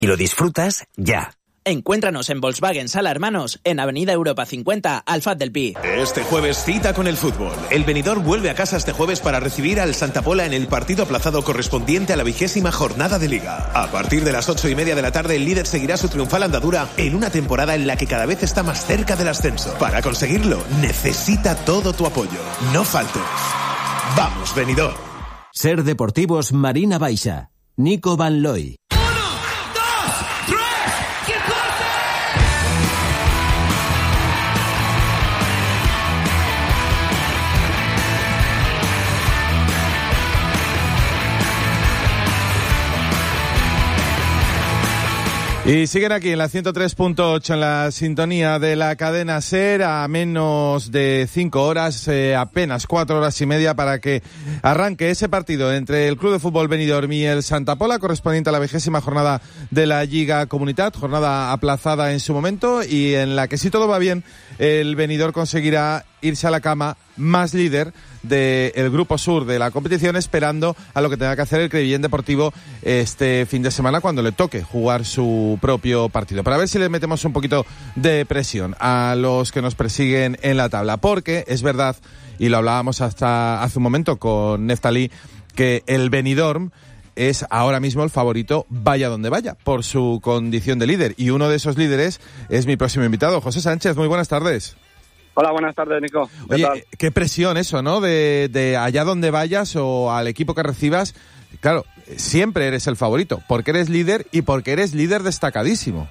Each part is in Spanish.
Y lo disfrutas ya. Encuéntranos en Volkswagen Sala Hermanos, en Avenida Europa 50, Alfaz del Pi. Este jueves cita con el fútbol. El Benidorm vuelve a casa este jueves para recibir al Santa Pola en el partido aplazado correspondiente a la 20ª jornada de Liga. A partir de las 8:30 de la tarde, el líder seguirá su triunfal andadura en una temporada en la que cada vez está más cerca del ascenso. Para conseguirlo, necesita todo tu apoyo. No faltes. ¡Vamos, Benidorm! Ser Deportivos Marina Baixa. Nico Van Looy. Y siguen aquí en la 103.8 en la sintonía de la cadena SER a menos de 5 horas, apenas 4 horas y media para que arranque ese partido entre el Club de Fútbol Benidorm y el Santa Pola, correspondiente a la 20ª jornada de la Lliga Comunitat, jornada aplazada en su momento y en la que, si todo va bien, el Benidorm conseguirá irse a la cama más líder del grupo sur de la competición, esperando a lo que tenga que hacer el Crevillent Deportivo este fin de semana cuando le toque jugar su propio partido. Para ver si le metemos un poquito de presión a los que nos persiguen en la tabla, porque es verdad, y lo hablábamos hasta hace un momento con Neftalí, que el Benidorm es ahora mismo el favorito, vaya donde vaya, por su condición de líder. Y uno de esos líderes es mi próximo invitado, José Sánchez. Muy buenas tardes. Hola, buenas tardes, Nico. Oye, qué presión eso, ¿no? De allá donde vayas o al equipo que recibas. Claro, siempre eres el favorito, porque eres líder y porque eres líder destacadísimo.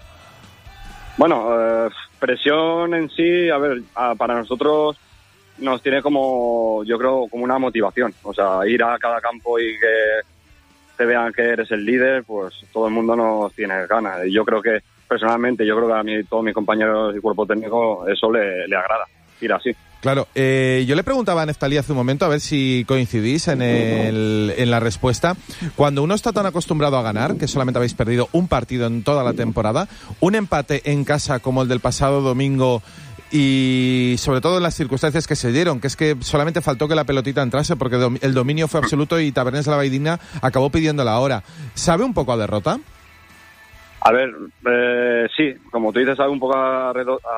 Bueno, presión en sí, a ver, para nosotros nos tiene como, yo creo, como una motivación. O sea, ir a cada campo y que te vean que eres el líder, pues todo el mundo nos tiene ganas. Y yo creo que, personalmente, yo creo que a mí, todos mis compañeros y cuerpo técnico, eso le agrada, ir así. Claro, yo le preguntaba a Neftalí hace un momento, a ver si coincidís en la respuesta. Cuando uno está tan acostumbrado a ganar, que solamente habéis perdido un partido en toda la temporada, un empate en casa como el del pasado domingo, y sobre todo en las circunstancias que se dieron, que es que solamente faltó que la pelotita entrase porque el dominio fue absoluto y Tabernes de la Valldigna acabó pidiendo la hora. ¿Sabe un poco a derrota? A ver, sí, como tú dices, sabe un poco a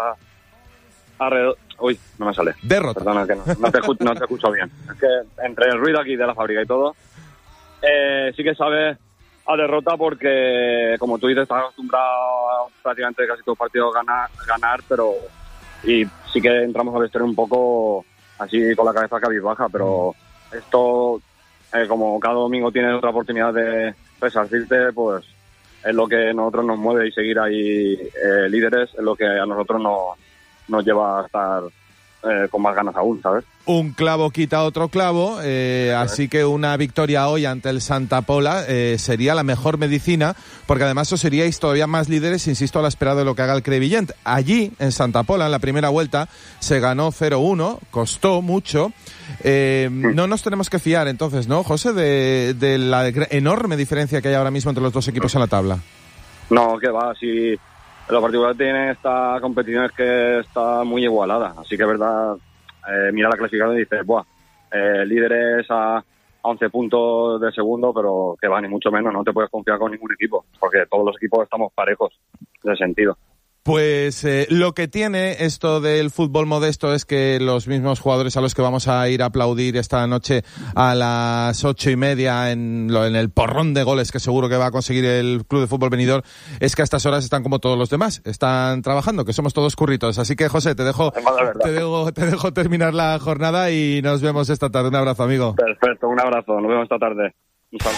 uy, no me sale. Derrota. Perdona, que no te escucho bien. Es que entre el ruido aquí de la fábrica y todo, sí que sabe a derrota porque, como tú dices, estás acostumbrado prácticamente casi todos los partidos a ganar, pero y sí que entramos al exterior un poco así con la cabeza cabizbaja, pero esto, como cada domingo tienes otra oportunidad de resarcirte, pues es lo que a nosotros nos mueve, y seguir ahí líderes es lo que a nosotros nos lleva a estar con más ganas aún, ¿sabes? Un clavo quita otro clavo, así que una victoria hoy ante el Santa Pola sería la mejor medicina, porque además os seríais todavía más líderes, insisto, a la espera de lo que haga el Crevillent. Allí, en Santa Pola, en la primera vuelta, se ganó 0-1, costó mucho. No nos tenemos que fiar entonces, ¿no, José, de la enorme diferencia que hay ahora mismo entre los dos equipos en la tabla? No, que va, si lo particular tiene esta competición es que está muy igualada, así que es verdad, mira la clasificación y dices, buah, líderes a 11 puntos de segundo, pero que va, ni mucho menos, no te puedes confiar con ningún equipo, porque todos los equipos estamos parejos en ese sentido. Pues lo que tiene esto del fútbol modesto es que los mismos jugadores a los que vamos a ir a aplaudir esta noche a las 8:30 en el porrón de goles que seguro que va a conseguir el Club de Fútbol Benidorm, es que a estas horas están como todos los demás, están trabajando, que somos todos curritos. Así que, José, te dejo terminar la jornada y nos vemos esta tarde. Un abrazo, amigo. Perfecto, un abrazo, nos vemos esta tarde. Un saludo.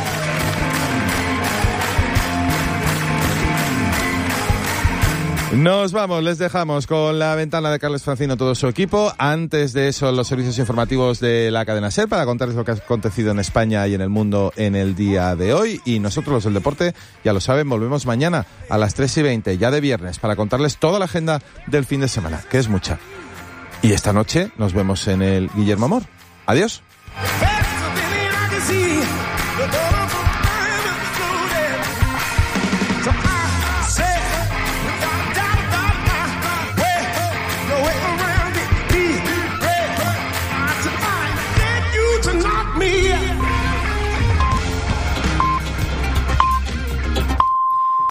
Nos vamos, les dejamos con la ventana de Carles Francino, todo su equipo. Antes de eso, los servicios informativos de la cadena SER para contarles lo que ha acontecido en España y en el mundo en el día de hoy. Y nosotros, los del deporte, ya lo saben, volvemos mañana a las 3:20, ya de viernes, para contarles toda la agenda del fin de semana, que es mucha. Y esta noche nos vemos en el Guillermo Amor. Adiós.